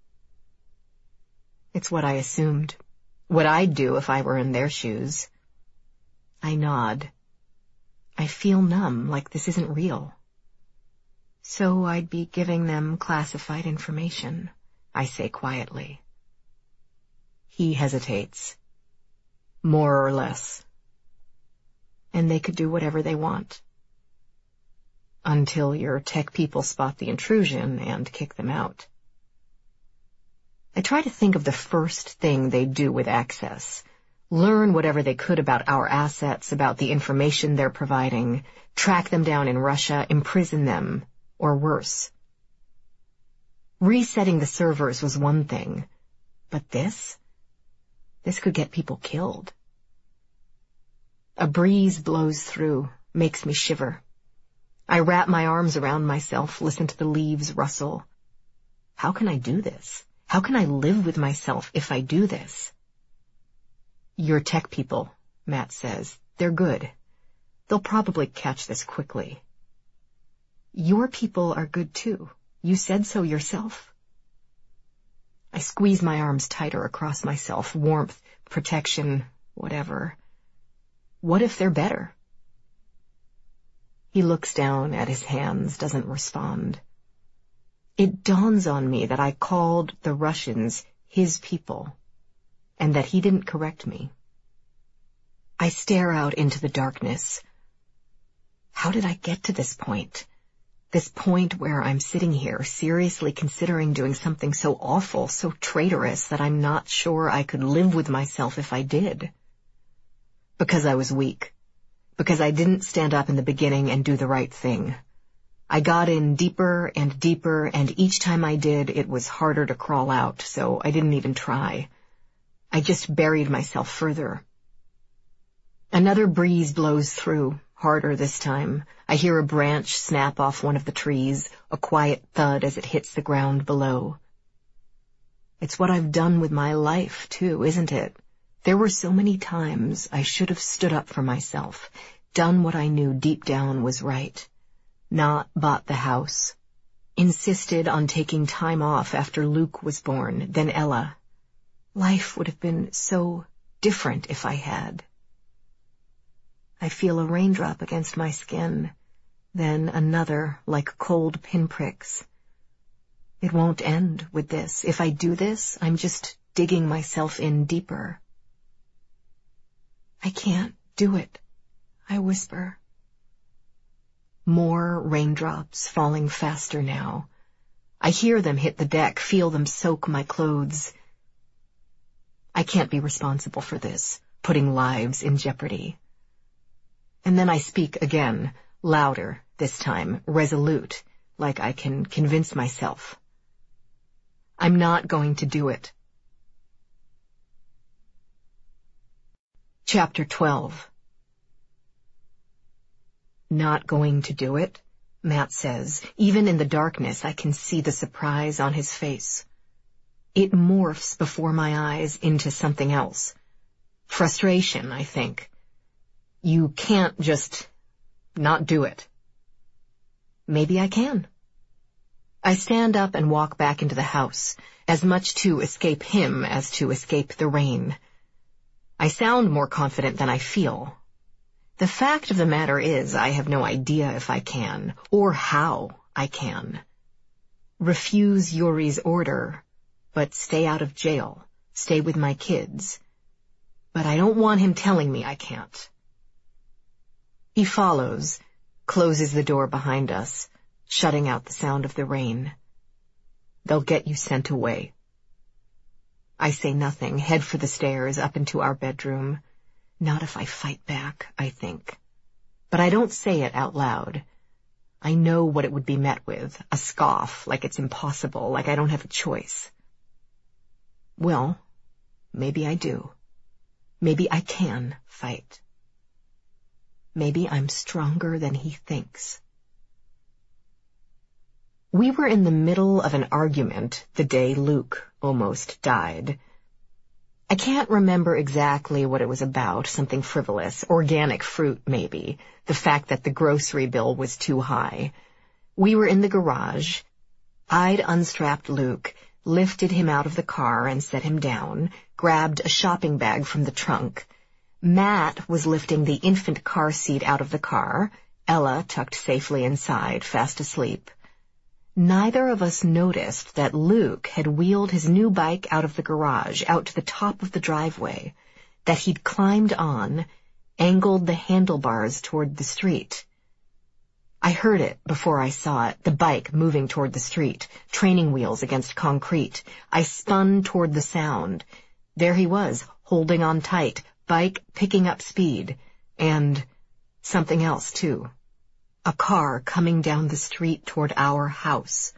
It's what I assumed. What I'd do if I were in their shoes. I nod. I feel numb, like this isn't real. So I'd be giving them classified information, I say quietly. He hesitates. More or less. And they could do whatever they want. Until your tech people spot the intrusion and kick them out. I try to think of the first thing they'd do with access. learn whatever they could about our assets, about the information they're providing, track them down in Russia, imprison them, or worse. Resetting the servers was one thing, but this could get people killed. A breeze blows through, makes me shiver. I wrap my arms around myself, listen to the leaves rustle. How can I do this? How can I live with myself if I do this? Your tech people, Matt says. They're good. They'll probably catch this quickly. Your people are good too. You said so yourself. I squeeze my arms tighter across myself, warmth, protection, whatever. What if they're better? He looks down at his hands, doesn't respond. It dawns on me that I called the Russians his people, and that he didn't correct me. I stare out into the darkness. How did I get to this point? This point where I'm sitting here, seriously considering doing something so awful, so traitorous, that I'm not sure I could live with myself if I did. Because I was weak. Because I didn't stand up in the beginning and do the right thing. I got in deeper, and each time I did, it was harder to crawl out, so I didn't even try. I just buried myself further. Another breeze blows through, harder this time. I hear a branch snap off one of the trees, a quiet thud as it hits the ground below. It's what I've done with my life, too, isn't it? There were so many times I should have stood up for myself, done what I knew deep down was right. Not bought the house. Insisted on taking time off after Luke was born, then Ella. Life would have been so different if I had. I feel a raindrop against my skin, then another like cold pinpricks. It won't end with this. If I do this, I'm just digging myself in deeper. I can't do it, I whisper. More raindrops falling faster now. I hear them hit the deck, feel them soak my clothes. I can't be responsible for this, putting lives in jeopardy. And then I speak again, louder this time, resolute, like I can convince myself. I'm not going to do it. Chapter 12. Not going to do it, Matt says. Even in the darkness, I can see the surprise on his face. It morphs before my eyes into something else. Frustration, I think. You can't just not do it. Maybe I can. I stand up and walk back into the house, as much to escape him as to escape the rain. I sound more confident than I feel. The fact of the matter is, I have no idea if I can, or how I can. Refuse Yuri's order, but stay out of jail, stay with my kids. But I don't want him telling me I can't. He follows, closes the door behind us, shutting out the sound of the rain. They'll get you sent away. I say nothing, head for the stairs, up into our bedroom. Not if I fight back, I think. But I don't say it out loud. I know what it would be met with, a scoff, like it's impossible, like I don't have a choice. Well, maybe I do. Maybe I can fight. Maybe I'm stronger than he thinks. We were in the middle of an argument the day Luke almost died. I can't remember exactly what it was about, something frivolous, organic fruit maybe, the fact that the grocery bill was too high. We were in the garage. I'd unstrapped Luke, lifted him out of the car and set him down, grabbed a shopping bag from the trunk. Matt was lifting the infant car seat out of the car, Ella tucked safely inside, fast asleep. Neither of us noticed that Luke had wheeled his new bike out of the garage, out to the top of the driveway, that he'd climbed on, angled the handlebars toward the street. I heard it before I saw it, the bike moving toward the street, training wheels against concrete. I spun toward the sound. There he was, holding on tight, bike picking up speed, and something else, too. A car coming down the street toward our house.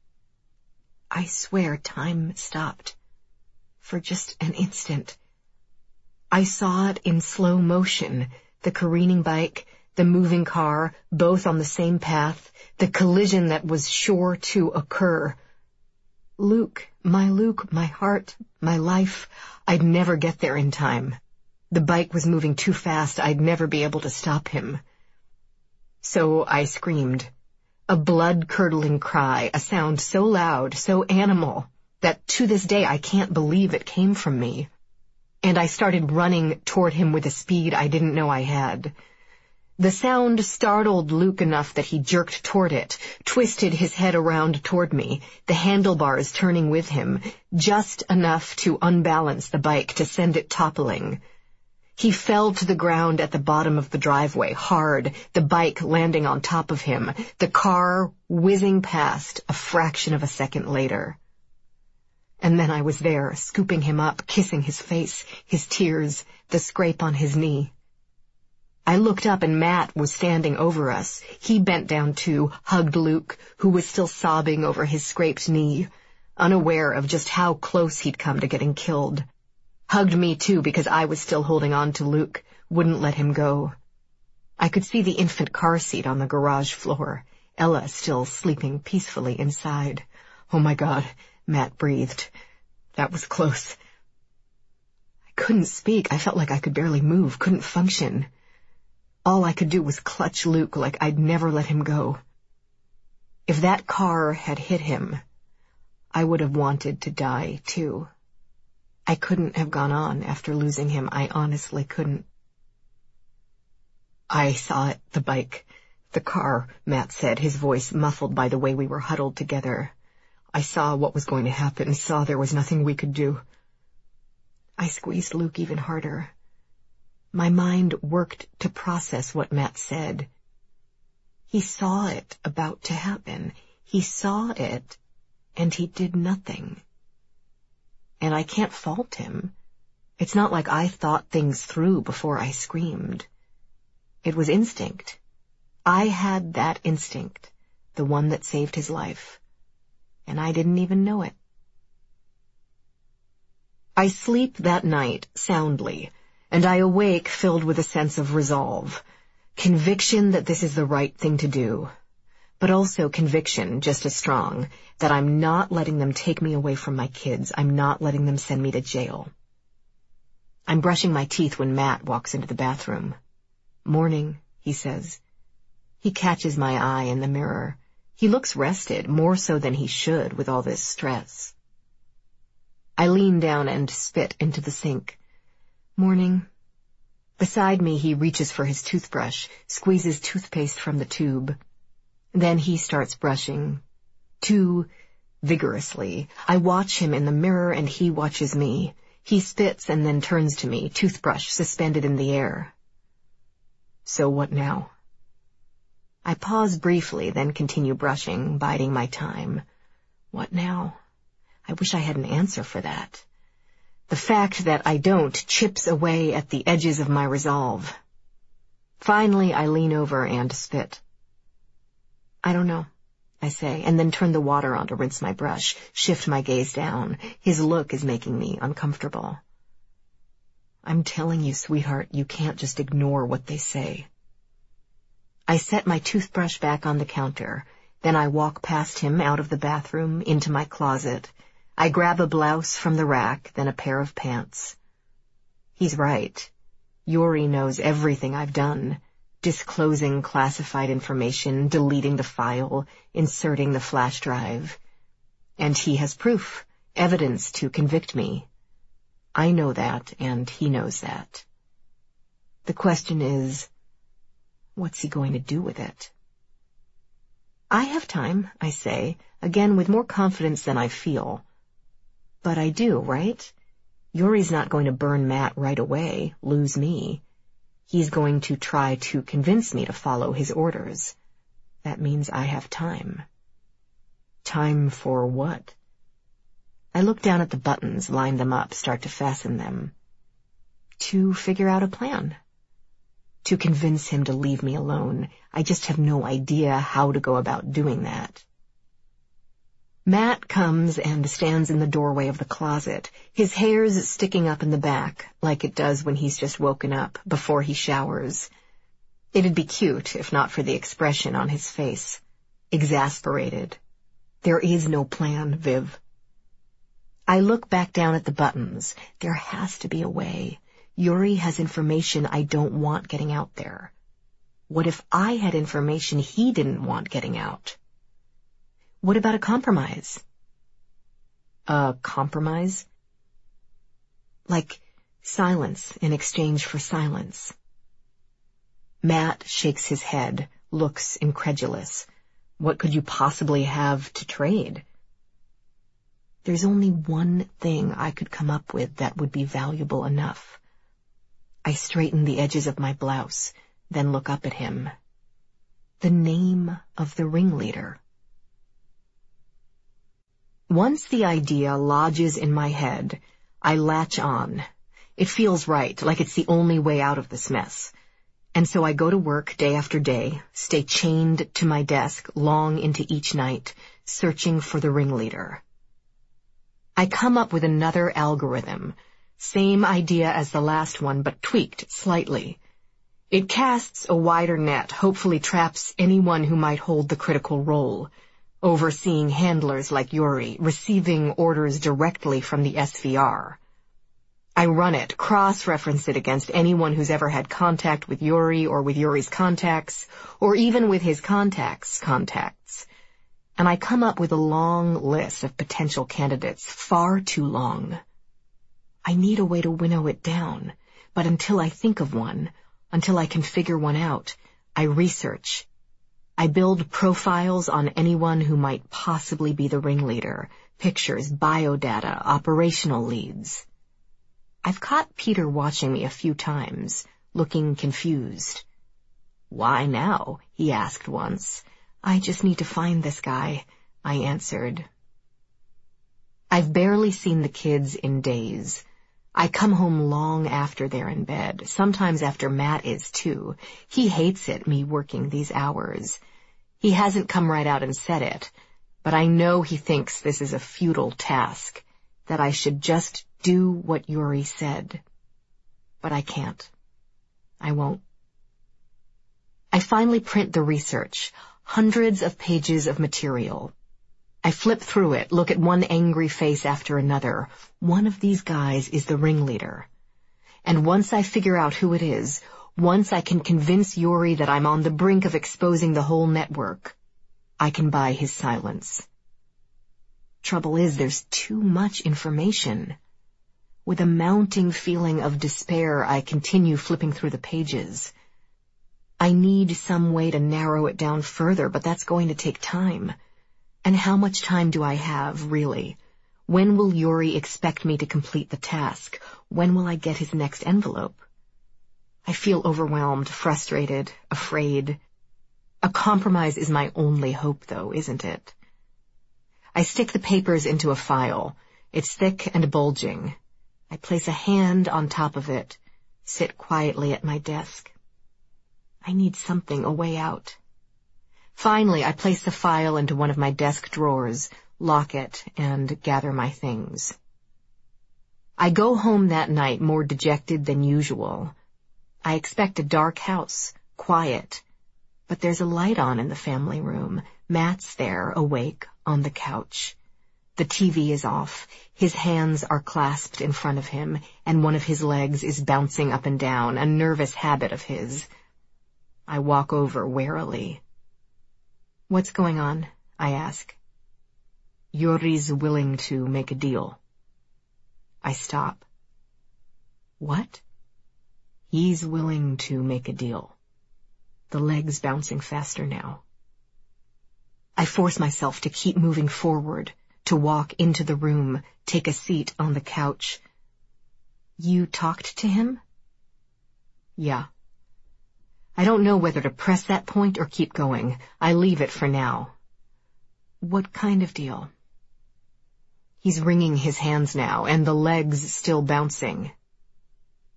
I swear time stopped. For just an instant. I saw it in slow motion, the careening bike, the moving car, both on the same path, the collision that was sure to occur. Luke, my heart, my life, I'd never get there in time. The bike was moving too fast, I'd never be able to stop him. So I screamed. A blood-curdling cry, a sound so loud, so animal, that to this day I can't believe it came from me. And I started running toward him with a speed I didn't know I had. The sound startled Luke enough that he jerked toward it, twisted his head around toward me, the handlebars turning with him, just enough to unbalance the bike to send it toppling. He fell to the ground at the bottom of the driveway, hard, the bike landing on top of him, the car whizzing past a fraction of a second later. And then I was there, scooping him up, kissing his face, his tears, the scrape on his knee. I looked up and Matt was standing over us. He bent down too, hugged Luke, who was still sobbing over his scraped knee, unaware of just how close he'd come to getting killed. Hugged me too because I was still holding on to Luke, wouldn't let him go. I could see the infant car seat on the garage floor, Ella still sleeping peacefully inside. Oh my God, Matt breathed. That was close. I couldn't speak. I felt like I could barely move, couldn't function. All I could do was clutch Luke like I'd never let him go. If that car had hit him, I would have wanted to die too. I couldn't have gone on after losing him. I honestly couldn't. I saw it, the bike, the car, Matt said, his voice muffled by the way we were huddled together. I saw what was going to happen, saw there was nothing we could do. I squeezed Luke even harder. My mind worked to process what Matt said. He saw it about to happen. He saw it, and he did nothing. And I can't fault him. It's not like I thought things through before I screamed. It was instinct. I had that instinct, the one that saved his life. And I didn't even know it. I sleep that night soundly, and I awake filled with a sense of resolve, conviction that this is the right thing to do, but also conviction, just as strong, that I'm not letting them take me away from my kids. I'm not letting them send me to jail. I'm brushing my teeth when Matt walks into the bathroom. "Morning," he says. He catches my eye in the mirror. He looks rested, more so than he should with all this stress. I lean down and spit into the sink. "Morning." Beside me, he reaches for his toothbrush, squeezes toothpaste from the tube. Then he starts brushing, too vigorously. I watch him in the mirror and he watches me. He spits and then turns to me, toothbrush suspended in the air. "So what now?" I pause briefly, then continue brushing, biding my time. What now? I wish I had an answer for that. The fact that I don't chips away at the edges of my resolve. Finally, I lean over and spit. "I don't know," I say, and then turn the water on to rinse my brush, shift my gaze down. His look is making me uncomfortable. "I'm telling you, sweetheart, you can't just ignore what they say." I set my toothbrush back on the counter. Then I walk past him out of the bathroom into my closet. I grab a blouse from the rack, then a pair of pants. He's right. Yuri knows everything I've done. Disclosing classified information, deleting the file, inserting the flash drive. And he has proof, evidence to convict me. I know that, and he knows that. The question is, what's he going to do with it? I have time, I say, again with more confidence than I feel. But I do, right? Yuri's not going to burn Matt right away, lose me. He's going to try to convince me to follow his orders. That means I have time. Time for what? I look down at the buttons, line them up, start to fasten them. to figure out a plan. To convince him to leave me alone. I just have no idea how to go about doing that. Matt comes and stands in the doorway of the closet, his hair's sticking up in the back, like it does when he's just woken up, before he showers. It'd be cute if not for the expression on his face. Exasperated. There is no plan, Viv. I look back down at the buttons. There has to be a way. Yuri has information I don't want getting out there. What if I had information he didn't want getting out? What about a compromise? A compromise? Like silence in exchange for silence. Matt shakes his head, looks incredulous. What could you possibly have to trade? There's only one thing I could come up with that would be valuable enough. I straighten the edges of my blouse, then look up at him. The name of the ringleader. Once the idea lodges in my head, I latch on. It feels right, like it's the only way out of this mess. And so I go to work day after day, stay chained to my desk long into each night, searching for the ringleader. I come up with another algorithm, same idea as the last one, but tweaked slightly. It casts a wider net, hopefully traps anyone who might hold the critical role. Overseeing handlers like Yuri, receiving orders directly from the SVR. I run it, cross-reference it against anyone who's ever had contact with Yuri or with Yuri's contacts, or even with his contacts' contacts. And I come up with a long list of potential candidates, far too long. I need a way to winnow it down, but until I think of one, until I can figure one out, I research. I build profiles on anyone who might possibly be the ringleader, pictures, biodata, operational leads. I've caught Peter watching me a few times, looking confused. "Why now?" he asked once. "I just need to find this guy," I answered. I've barely seen the kids in days. I come home long after they're in bed, sometimes after Matt is too. He hates it, me working these hours. He hasn't come right out and said it, but I know he thinks this is a futile task, that I should just do what Yuri said. But I can't. I won't. I finally print the research, hundreds of pages of material. I flip through it, look at one angry face after another. One of these guys is the ringleader. And once I figure out who it is, once I can convince Yuri that I'm on the brink of exposing the whole network, I can buy his silence. Trouble is, there's too much information. With a mounting feeling of despair, I continue flipping through the pages. I need some way to narrow it down further, but that's going to take time. And how much time do I have, really? When will Yuri expect me to complete the task? When will I get his next envelope? I feel overwhelmed, frustrated, afraid. A compromise is my only hope, though, isn't it? I stick the papers into a file. It's thick and bulging. I place a hand on top of it, sit quietly at my desk. I need something, a way out. Finally, I place the file into one of my desk drawers, lock it, and gather my things. I go home that night more dejected than usual. I expect a dark house, quiet, but there's a light on in the family room. Matt's there, awake, on the couch. The TV is off, his hands are clasped in front of him, and one of his legs is bouncing up and down, a nervous habit of his. I walk over warily. "What's going on?" I ask. "Yuri's willing to make a deal." I stop. "What?" "He's willing to make a deal." The leg's bouncing faster now. I force myself to keep moving forward, to walk into the room, take a seat on the couch. "You talked to him?" "Yeah." I don't know whether to press that point or keep going. I leave it for now. "What kind of deal?" He's wringing his hands now, and the legs still bouncing.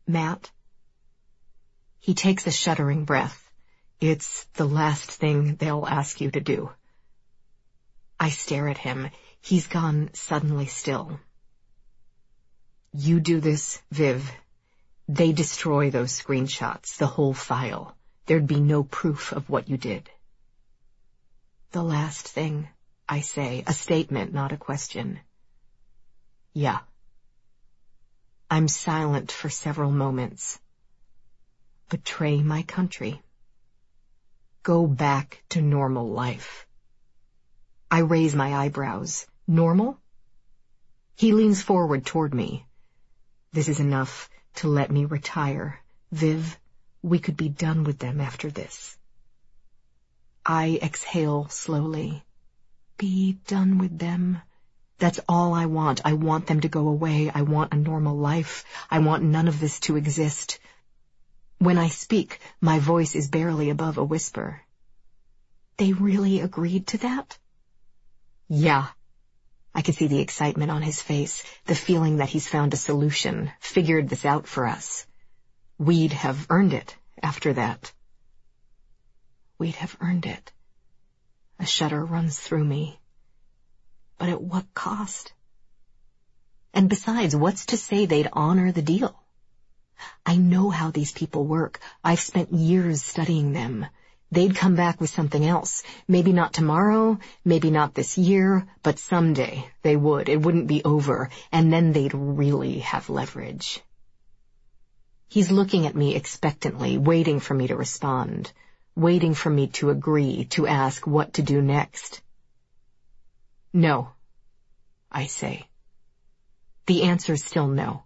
Matt? He takes a shuddering breath. It's the last thing they'll ask you to do. I stare at him. He's gone suddenly still. You do this, Viv. They destroy those screenshots, the whole file. There'd be no proof of what you did. The last thing, I say, a statement, not a question. Yeah. I'm silent for several moments. Betray my country. Go back to normal life. I raise my eyebrows. Normal? He leans forward toward me. This is enough to let me retire. Viv, we could be done with them after this. I exhale slowly. Be done with them. That's all I want. I want them to go away. I want a normal life. I want none of this to exist. When I speak, my voice is barely above a whisper. They really agreed to that? Yeah. I could see the excitement on his face, the feeling that he's found a solution, figured this out for us. We'd have earned it after that. We'd have earned it. A shudder runs through me. But at what cost? And besides, what's to say they'd honor the deal? I know how these people work. I've spent years studying them. They'd come back with something else. Maybe not tomorrow, maybe not this year, but someday they would. It wouldn't be over, and then they'd really have leverage. He's looking at me expectantly, waiting for me to respond, waiting for me to agree, to ask what to do next. No, I say. The answer's still no.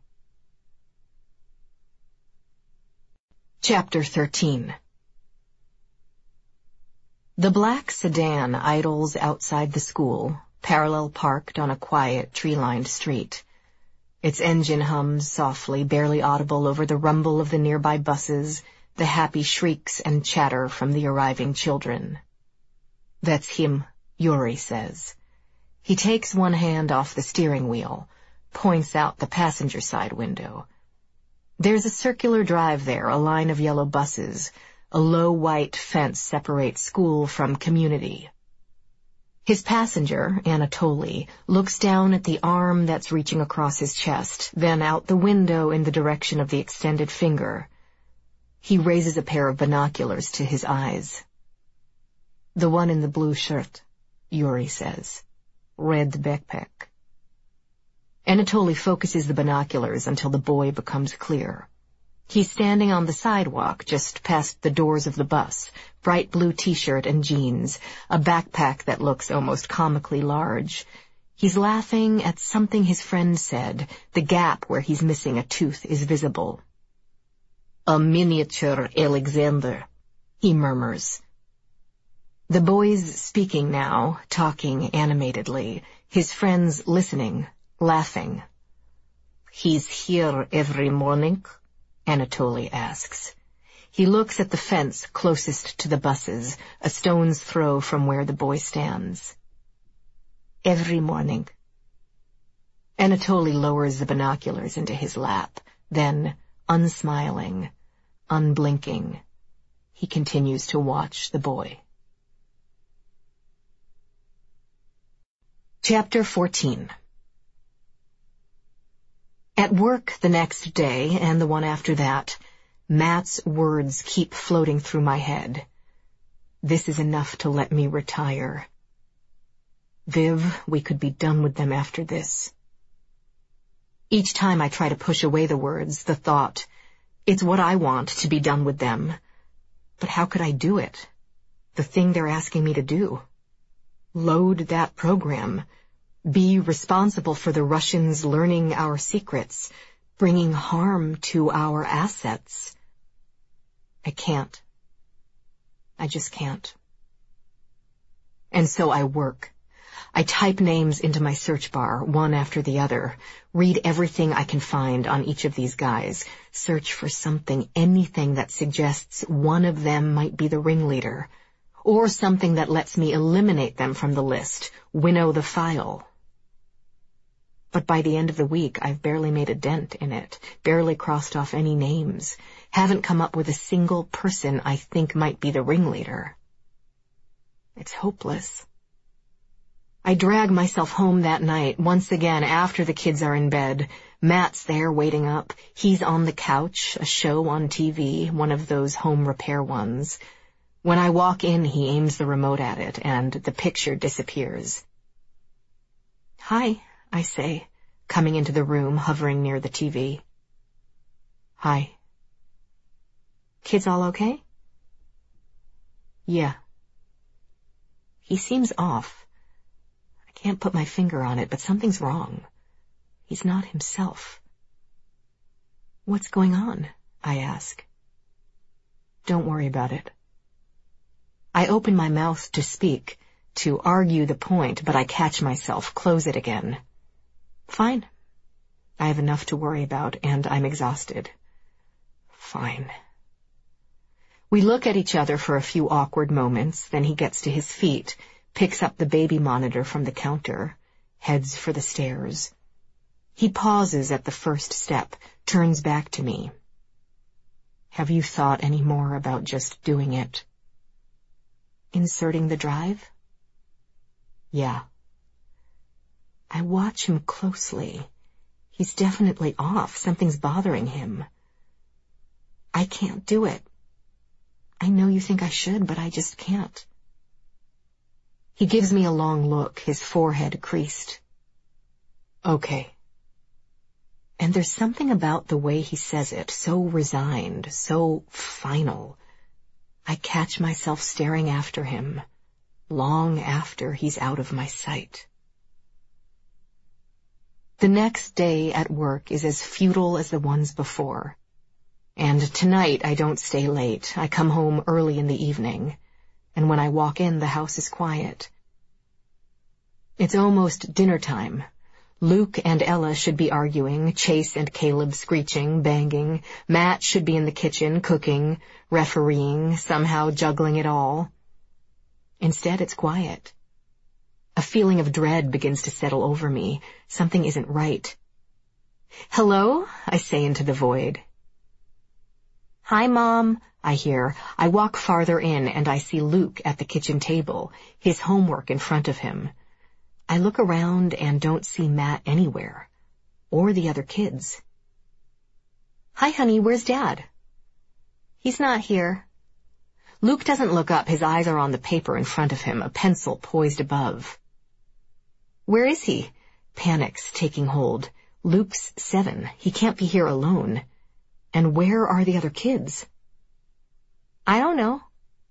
Chapter 13. The black sedan idles outside the school, parallel parked on a quiet, tree-lined street. Its engine hums softly, barely audible over the rumble of the nearby buses, the happy shrieks and chatter from the arriving children. That's him, Yuri says. He takes one hand off the steering wheel, points out the passenger side window. There's a circular drive there, a line of yellow buses. A low white fence separates school from community. His passenger, Anatoly, looks down at the arm that's reaching across his chest, then out the window in the direction of the extended finger. He raises a pair of binoculars to his eyes. The one in the blue shirt, Yuri says. Red backpack. Anatoly focuses the binoculars until the boy becomes clear. He's standing on the sidewalk just past the doors of the bus, bright blue t-shirt and jeans, a backpack that looks almost comically large. He's laughing at something his friend said. The gap where he's missing a tooth is visible. A miniature Alexander, he murmurs. The boy's speaking now, talking animatedly, his friends listening, laughing. He's here every morning? Anatoly asks. He looks at the fence closest to the buses, a stone's throw from where the boy stands. Every morning. Anatoly lowers the binoculars into his lap, then, unsmiling, unblinking, he continues to watch the boy. Chapter 14. At work the next day, and the one after that, Matt's words keep floating through my head. This is enough to let me retire. Viv, we could be done with them after this. Each time I try to push away the words, the thought, it's what I want, to be done with them. But how could I do it? The thing they're asking me to do. Load that program. Be responsible for the Russians learning our secrets, bringing harm to our assets. I can't. I just can't. And so I work. I type names into my search bar, one after the other, read everything I can find on each of these guys, search for something, anything that suggests one of them might be the ringleader, or something that lets me eliminate them from the list, winnow the file. But by the end of the week, I've barely made a dent in it, barely crossed off any names, haven't come up with a single person I think might be the ringleader. It's hopeless. I drag myself home that night, once again after the kids are in bed. Matt's there waiting up. He's on the couch, a show on TV, one of those home repair ones. When I walk in, he aims the remote at it, and the picture disappears. "Hi," I say, coming into the room, hovering near the TV. "Hi." "Kids all okay?" "Yeah." He seems off. I can't put my finger on it, but something's wrong. He's not himself. "What's going on?" I ask. "Don't worry about it." I open my mouth to speak, to argue the point, but I catch myself, close it again. "Fine. I have enough to worry about, and I'm exhausted." "Fine." We look at each other for a few awkward moments, then he gets to his feet, picks up the baby monitor from the counter, heads for the stairs. He pauses at the first step, turns back to me. "Have you thought any more about just doing it?" "Inserting the drive?" "Yeah." I watch him closely. He's definitely off. Something's bothering him. "I can't do it. I know you think I should, but I just can't." He gives me a long look, his forehead creased. "Okay." And there's something about the way he says it, so resigned, so final. I catch myself staring after him, long after he's out of my sight. The next day at work is as futile as the ones before. And tonight I don't stay late. I come home early in the evening. And when I walk in, the house is quiet. It's almost dinner time. Luke and Ella should be arguing, Chase and Caleb screeching, banging. Matt should be in the kitchen, cooking, refereeing, somehow juggling it all. Instead, it's quiet. A feeling of dread begins to settle over me. Something isn't right. "Hello?" I say into the void. "Hi, Mom," I hear. I walk farther in, and I see Luke at the kitchen table, his homework in front of him. I look around and don't see Matt anywhere, or the other kids. "Hi, honey, where's Dad?" "He's not here." Luke doesn't look up. His eyes are on the paper in front of him, a pencil poised above. "Where is he?" Panic's taking hold. Luke's 7. He can't be here alone. And where are the other kids? "I don't know."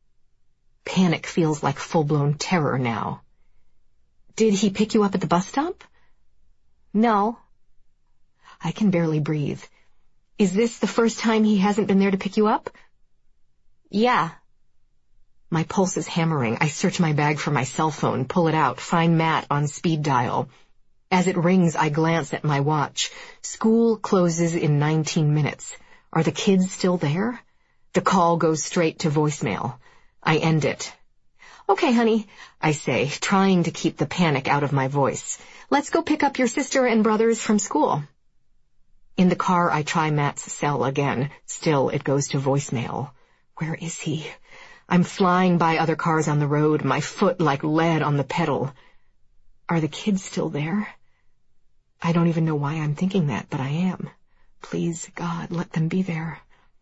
Panic feels like full-blown terror now. "Did he pick you up at the bus stop?" "No." I can barely breathe. "Is this the first time he hasn't been there to pick you up?" "Yeah." My pulse is hammering. I search my bag for my cell phone, pull it out, find Matt on speed dial. As it rings, I glance at my watch. School closes in 19 minutes. Are the kids still there? The call goes straight to voicemail. I end it. "Okay, honey," I say, trying to keep the panic out of my voice. "Let's go pick up your sister and brothers from school." In the car, I try Matt's cell again. Still, it goes to voicemail. Where is he? I'm flying by other cars on the road, my foot like lead on the pedal. Are the kids still there? I don't even know why I'm thinking that, but I am. Please, God, let them be there.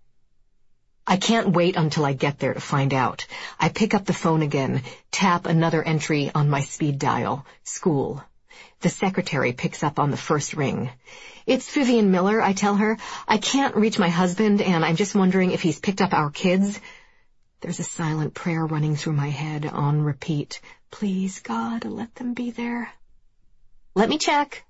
I can't wait until I get there to find out. I pick up the phone again, tap another entry on my speed dial. School. The secretary picks up on the first ring. "It's Vivian Miller," I tell her. "I can't reach my husband, and I'm just wondering if he's picked up our kids." There's a silent prayer running through my head on repeat. Please, God, let them be there. "Let me check."